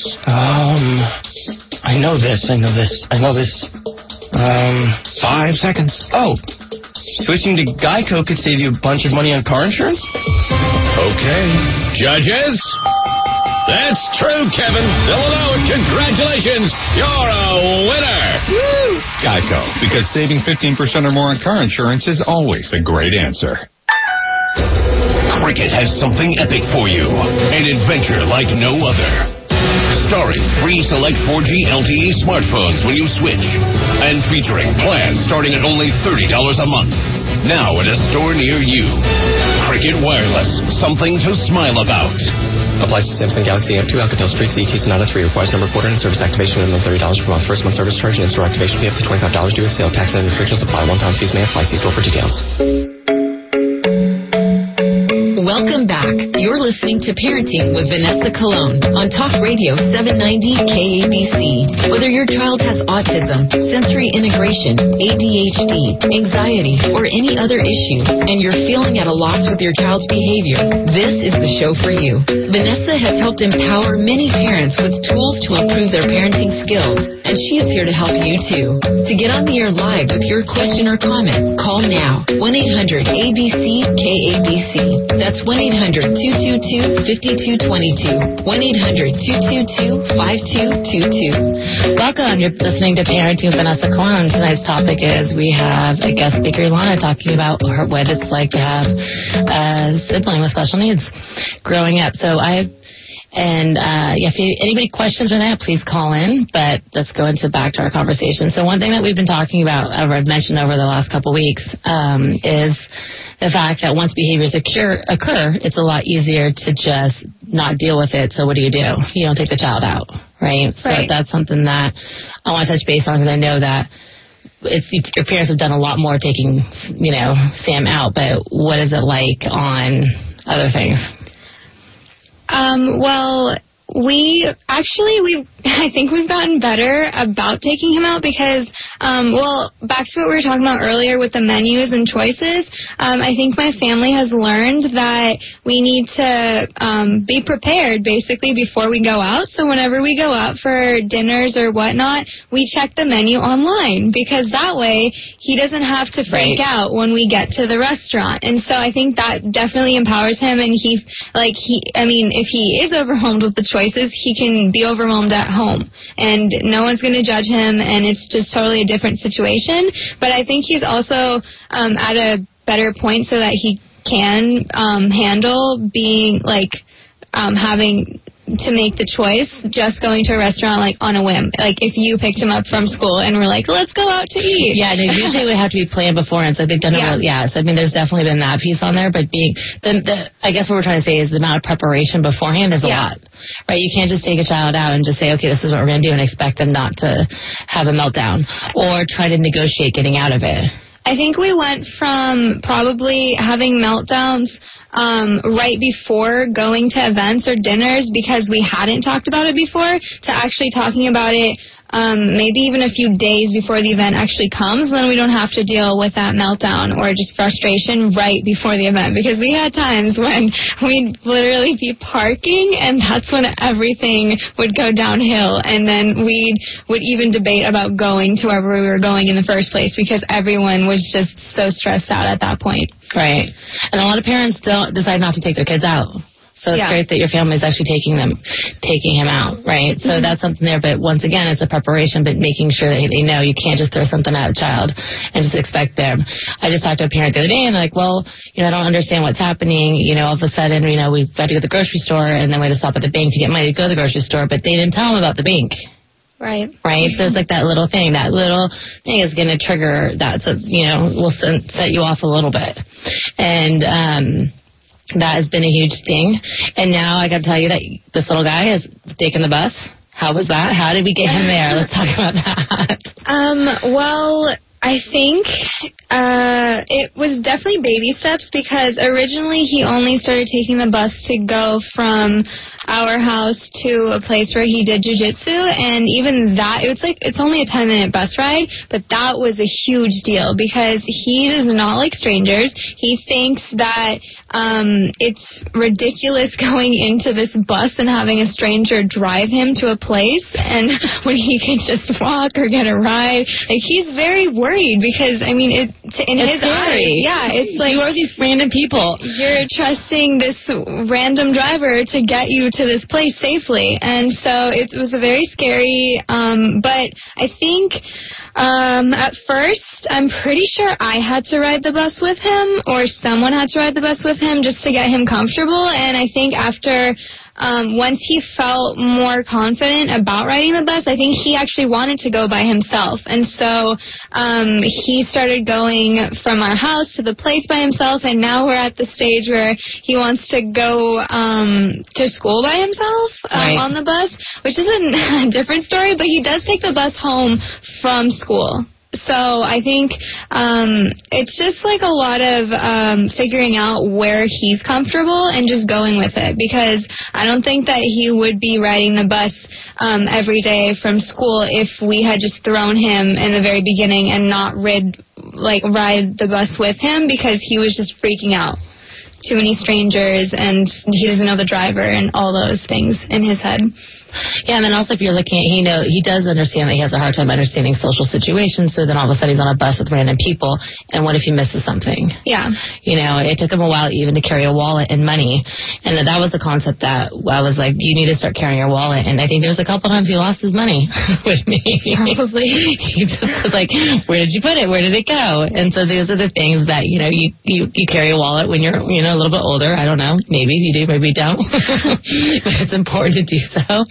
I know this. 5 seconds. Oh, switching to Geico could save you a bunch of money on car insurance? Okay. Judges? That's true, Kevin. Delano, congratulations. You're a winner. Woo! Geico, because saving 15% or more on car insurance is always a great answer. Cricket has something epic for you. An adventure like no other. Starring free select 4G LTE smartphones when you switch. And featuring plans starting at only $30 a month. Now at a store near you. Cricket Wireless. Something to smile about. Applies to Samsung Galaxy M2, Alcatel Street, ZT Sonata 3. Requires number quarter and service activation minimum $30 per month. First month service charge and in-store activation fee up to $25 due with sale tax and restrictions apply. One-time fees may apply. See store for details. Welcome back. You're listening to Parenting with Vanessa Colon on Talk Radio 790 KABC. Whether your child has autism, sensory integration, ADHD, anxiety, or any other issue, and you're feeling at a loss with your child's behavior, this is the show for you. Vanessa has helped empower many parents with tools to improve their parenting skills, and she is here to help you too. To get on the air live with your question or comment, call now. 1-800-ABC-KABC. That's 1-800-222-5222. 1-800-222-5222. Welcome. You're listening to Parenting with Vanessa Colon. Tonight's topic is we have a guest speaker, Ilana, talking about what it's like to have a sibling with special needs growing up. So if anybody questions or that, please call in. But let's go back to our conversation. So one thing that we've been talking about, or I've mentioned over the last couple weeks, is the fact that once behaviors occur, it's a lot easier to just not deal with it. So what do? You don't take the child out, right? So that's something that I want to touch base on, because I know that your parents have done a lot more taking, Sam out. But what is it like on other things? I think we've gotten better about taking him out because, back to what we were talking about earlier with the menus and choices, I think my family has learned that we need to be prepared, basically, before we go out. So whenever we go out for dinners or whatnot, we check the menu online, because that way he doesn't have to freak out when we get to the restaurant. And so I think that definitely empowers him, and if he is overwhelmed with the choices, he can be overwhelmed at home, and no one's going to judge him, and it's just totally a different situation. But I think he's also at a better point so that he can handle being having to make the choice, just going to a restaurant on a whim. If you picked him up from school and were like, let's go out to eat. Yeah, no, usually it would have to be planned beforehand. So they've done it. So there's definitely been that piece on there. But I guess what we're trying to say is the amount of preparation beforehand is a lot, right? You can't just take a child out and just say, okay, this is what we're going to do, and expect them not to have a meltdown or try to negotiate getting out of it. I think we went from probably having meltdowns right before going to events or dinners, because we hadn't talked about it before, to actually talking about it maybe even a few days before the event actually comes. Then we don't have to deal with that meltdown or just frustration right before the event, because we had times when we'd literally be parking, and that's when everything would go downhill, and then we would even debate about going to wherever we were going in the first place, because everyone was just so stressed out at that point. Right. And a lot of parents don't decide not to take their kids out. So it's great that your family is actually taking him out, right? So that's something there. But once again, it's a preparation, but making sure that they know you can't just throw something at a child and just expect them. I just talked to a parent the other day, and they're like, well, I don't understand what's happening. All of a sudden, we've got to go to the grocery store, and then we had to stop at the bank to get money to go to the grocery store, but they didn't tell them about the bank. Right. So it's like that little thing. That little thing is going to trigger that. So, will set you off a little bit. And, that has been a huge thing. And now I got to tell you that this little guy is taking the bus. How was that? How did we get him there? Let's talk about that. I think it was definitely baby steps, because originally he only started taking the bus to go from our house to a place where he did jiu-jitsu, and even that, it's only a 10-minute bus ride, but that was a huge deal because he does not like strangers. He thinks that it's ridiculous going into this bus and having a stranger drive him to a place, and when he can just walk or get a ride, like, he's very worried because, I mean, in his eyes, yeah, it's like, you are these random people. You're trusting this random driver to get you to this place safely, and so it was a very scary, but I think at first, I'm pretty sure I had to ride the bus with him, or someone had to ride the bus with him just to get him comfortable, and I think after once he felt more confident about riding the bus, I think he actually wanted to go by himself. And so he started going from our house to the place by himself, and now we're at the stage where he wants to go to school by himself on the bus, which is a different story, but he does take the bus home from school. So I think it's just like a lot of figuring out where he's comfortable and just going with it, because I don't think that he would be riding the bus every day from school if we had just thrown him in the very beginning and not ride the bus with him, because he was just freaking out. Too many strangers, and he doesn't know the driver and all those things in his head. Yeah, and then also if you're looking at, he does understand that he has a hard time understanding social situations, so then all of a sudden he's on a bus with random people, and what if he misses something? Yeah. It took him a while even to carry a wallet and money, and that was the concept that I was like, you need to start carrying your wallet, and I think there was a couple times he lost his money with me. Probably. He just was like, where did you put it? Where did it go? And so those are the things that, you carry a wallet when you're, a little bit older. I don't know. Maybe you do, maybe you don't. But it's important to do so.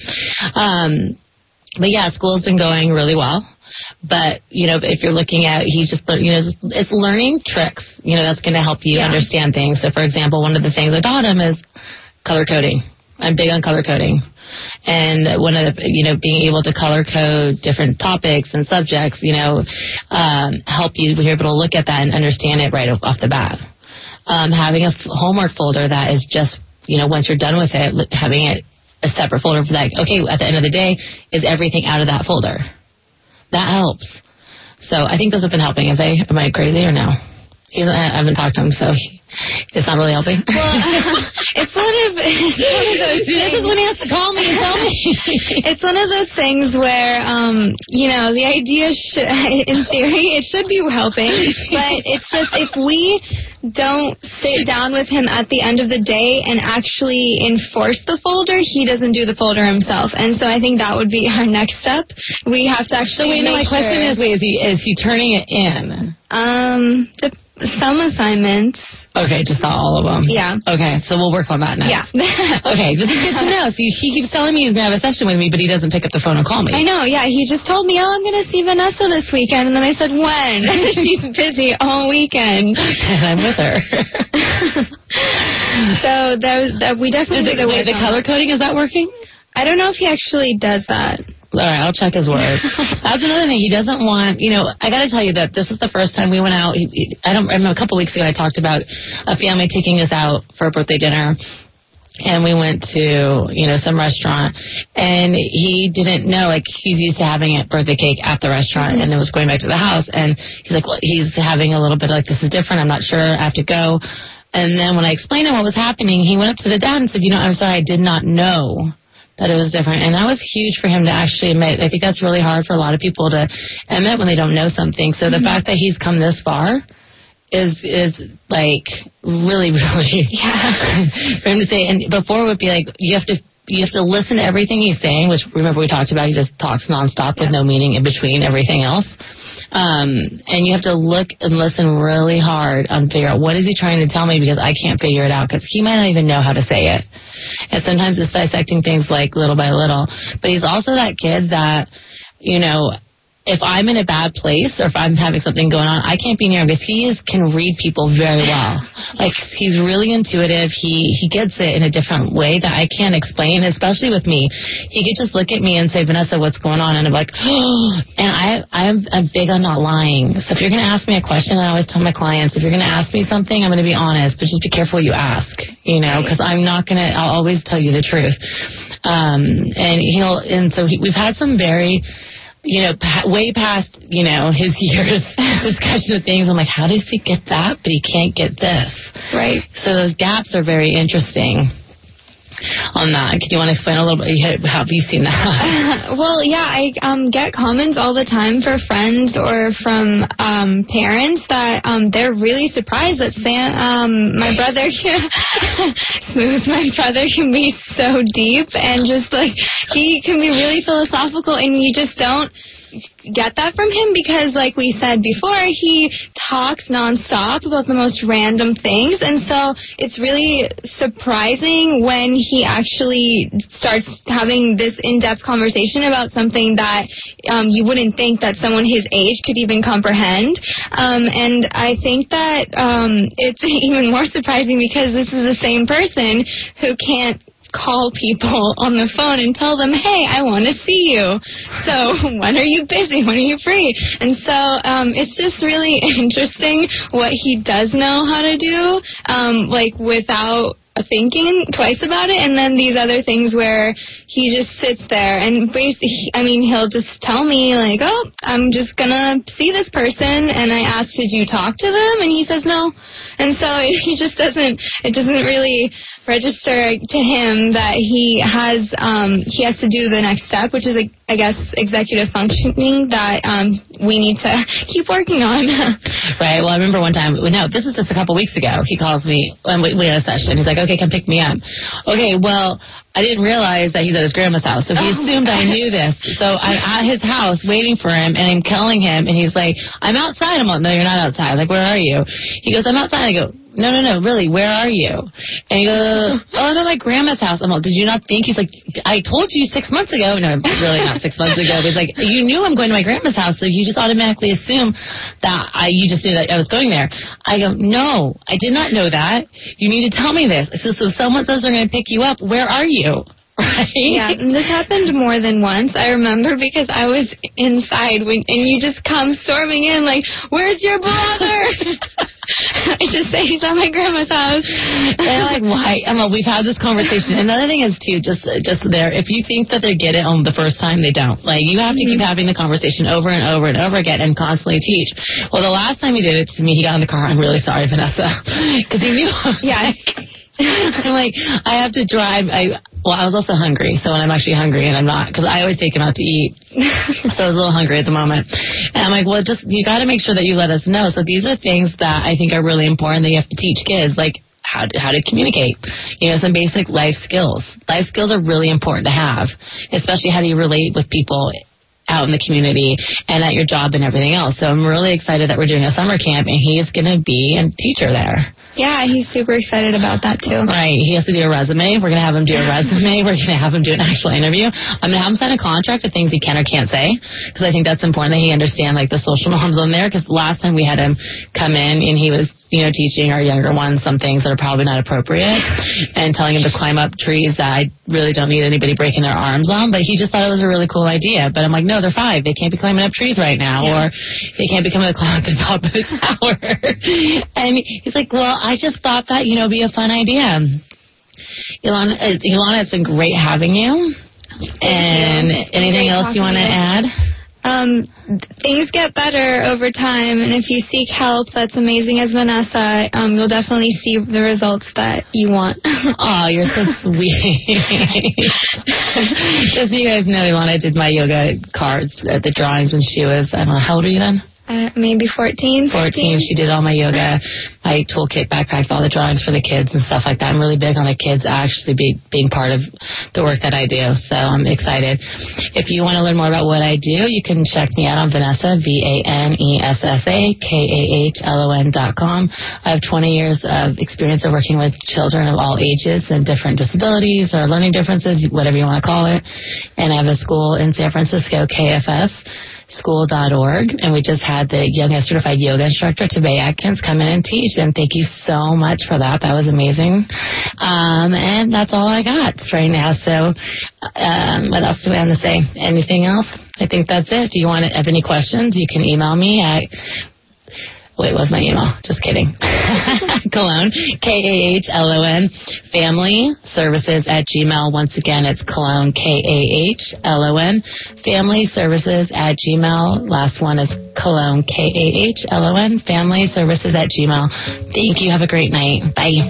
But yeah, school's been going really well. But, if you're looking at, he's just, it's learning tricks, that's going to help you understand things. So, for example, one of the things I taught him is color coding. I'm big on color coding. And one of the, being able to color code different topics and subjects, help you when you're able to look at that and understand it right off the bat. Having a homework folder that is just, once you're done with it, having it a separate folder for that. Okay, at the end of the day, is everything out of that folder? That helps. So I think those have been helping. Am I crazy or no? I haven't talked to him, so it's not really helping. Well, it's one of those things. This is when he has to call me and tell me. It's one of those things where, the idea, in theory, it should be helping, but it's just if we don't sit down with him at the end of the day and actually enforce the folder, he doesn't do the folder himself. And so I think that would be our next step. We have to actually my question is is he turning it in? Some assignments. Okay, just not all of them. Yeah. Okay, so we'll work on that next. Yeah. Okay, this is good to know. So he keeps telling me he's going to have a session with me, but he doesn't pick up the phone and call me. I know, yeah. He just told me, I'm going to see Vanessa this weekend. And then I said, when? She's busy all weekend. And I'm with her. So we definitely the color coding, is that working? I don't know if he actually does that. All right, I'll check his word. That's another thing. He doesn't want, I got to tell you that this is the first time we went out. I remember a couple weeks ago I talked about a family taking us out for a birthday dinner. And we went to, some restaurant. And he didn't know, he's used to having a birthday cake at the restaurant and then was going back to the house. And he's like, well, he's having a little bit this is different. I'm not sure. I have to go. And then when I explained to him what was happening, he went up to the dad and said, I'm sorry, I did not know that it was different. And that was huge for him to actually admit. I think that's really hard for a lot of people to admit when they don't know something. So the fact that he's come this far is really, really for him to say. And before it would be you have to listen to everything he's saying, which remember we talked about, he just talks nonstop with no meaning in between everything else. And you have to look and listen really hard and figure out what is he trying to tell me, because I can't figure it out, because he might not even know how to say it. And sometimes it's dissecting things little by little. But he's also that kid that, if I'm in a bad place or if I'm having something going on, I can't be near him because he can read people very well. Like, he's really intuitive. He gets it in a different way that I can't explain, especially with me. He could just look at me and say, Vanessa, what's going on? And I'm like, oh. And I'm big on not lying. So if you're going to ask me a question, I always tell my clients, if you're going to ask me something, I'm going to be honest, but just be careful what you ask, because I'll always tell you the truth. We've had some very, way past, his years discussion of things. I'm like, how does he get that, but he can't get this? Right. So those gaps are very interesting on that. Could you want to explain a little bit? How have you seen that? Well, yeah, I get comments all the time for friends or from parents that they're really surprised that my brother Smooth, my brother can be so deep and just like he can be really philosophical, and you just don't get that from him because, like we said before, he talks nonstop about the most random things, and so it's really surprising when he actually starts having this in-depth conversation about something that you wouldn't think that someone his age could even comprehend. And I think that it's even more surprising because this is the same person who can't call people on the phone and tell them, hey, I want to see you. So when are you busy? When are you free? And so it's just really interesting what he does know how to do, without thinking twice about it. And then these other things where he just sits there and he'll just tell me like, oh, I'm just going to see this person. And I asked, did you talk to them? And he says no. And so it doesn't really register to him that he has to do the next step, which is, I guess, executive functioning that we need to keep working on. Right. Well, I remember one time, this is just a couple weeks ago, he calls me, and we had a session. He's like, okay, come pick me up. Okay, well, I didn't realize that he's at his grandma's house, so he assumed I knew this. So I'm at his house waiting for him, and I'm calling him, and he's like, I'm outside. I'm like, no, you're not outside. Like, where are you? He goes, I'm outside. I go, no, really, where are you? And he goes, oh, I'm at my grandma's house. I'm like, did you not think? He's like, I told you 6 months ago. No, really not 6 months ago. He's like, you knew I'm going to my grandma's house, so you just automatically assume that you just knew that I was going there. I go, no, I did not know that. You need to tell me this. So if someone says they're going to pick you up, where are you? Right? Yeah, and this happened more than once. I remember because I was inside and you just come storming in like, where's your brother? I just say he's at my grandma's house. And I'm like, why? We've had this conversation. Another thing is too, just there, if you think that they get it on the first time, they don't. Like, you have to keep having the conversation over and over and over again and constantly teach. Well, the last time he did it to me, he got in the car. I'm really sorry, Vanessa, because he knew I was I'm like, I have to drive. I was also hungry, so when I'm actually hungry, and I'm not, because I always take him out to eat, so I was a little hungry at the moment. And I'm like, well, you got to make sure that you let us know. So these are things that I think are really important that you have to teach kids, like how to communicate, some basic life skills. Life skills are really important to have, especially how do you relate with people out in the community and at your job and everything else. So I'm really excited that we're doing a summer camp, and he is going to be a teacher there. Yeah, he's super excited about that, too. Right. He has to do a resume. We're going to have him do a resume. We're going to have him do an actual interview. I'm going to have him sign a contract of things he can or can't say, because I think that's important that he understand, the social norms on there, because last time we had him come in, and he was, teaching our younger ones some things that are probably not appropriate and telling him to climb up trees that I really don't need anybody breaking their arms on, but he just thought it was a really cool idea. But I'm like, no, they're 5. They can't be climbing up trees right now, or they can't be coming at the top of the tower. And he's like, well, I just thought that, be a fun idea. Ilana, it's been great having you. And anything else you want to add? Things get better over time, and if you seek help that's amazing as Vanessa, you'll definitely see the results that you want. Oh, you're so sweet. Just so you guys know, Ilana did my yoga cards at the drawings when she was, I don't know, how old were you then? Maybe 14. 14. She did all my yoga, my toolkit backpacks, all the drawings for the kids and stuff like that. I'm really big on the kids actually being part of the work that I do, so I'm excited. If you want to learn more about what I do, you can check me out on Vanessa, VANESSA, KAHLON.com. I have 20 years of experience of working with children of all ages and different disabilities or learning differences, whatever you want to call it. And I have a school in San Francisco, KFS. school.org, and we just had the certified yoga instructor, Tabay Atkins, come in and teach, and thank you so much for that. That was amazing. And that's all I got right now. So what else do we have to say? Anything else? I think that's it. If you have any questions, you can email me at... Wait, what's my email? Just kidding. Cologne, KAHLON, family services @gmail. Once again, it's Cologne, KAHLON, family services @gmail. Last one is Cologne, KAHLON, family services @gmail. Thank you. Have a great night. Bye.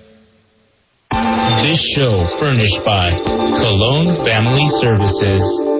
Show furnished by Cologne Family Services.